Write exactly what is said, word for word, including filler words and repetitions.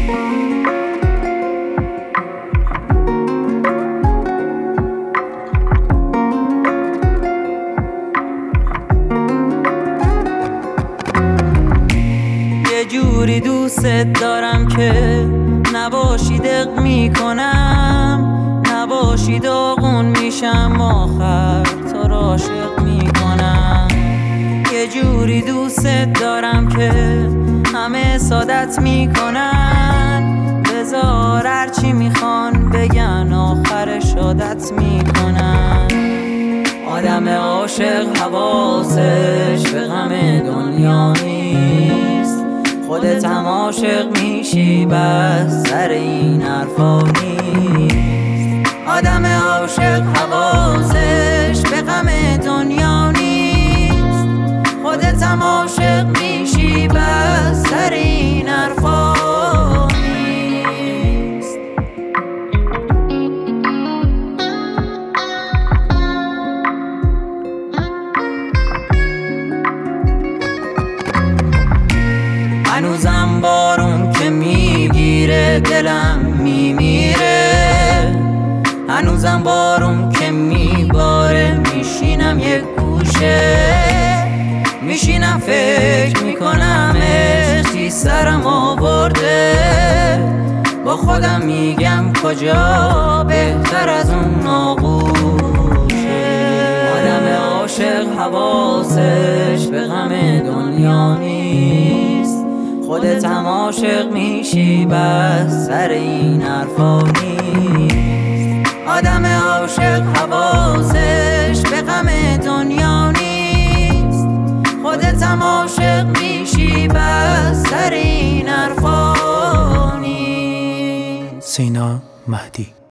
یه جوری دوست دارم که نباشی دق میکنم، نباشی داغون میشم، آخر تو را عاشق میکنم. یه جوری دوست دارم که همه سادت میکنن، بذار هرچی میخوان بگن آخر شادت میکنن. آدم عاشق حواسش به غم دنیا نیست، خودت هم عاشق میشی بس سر این حرفا نیست. آدم عاشق حواسش به غم دنیا نیست، خودت هم عاشق میشی بس سر این حرفا نیست. هنوزم بارون که میگیره دلم میمیره، هنوزم بارون که میباره میشینم یک گوشه، میشینم فکر میکنم عشقی سرم آورده، با خودم میگم کجا بهتر از اون آغوشه. آدم عاشق حواسش به غم دنیا نیست، خودت هم عاشق میشی بس سر این حرفا نیست. آدم عاشق حواسش به غم دنیا نیست، خودت هم عاشق میشی بس سر این حرفا نیست. سینا مهدی.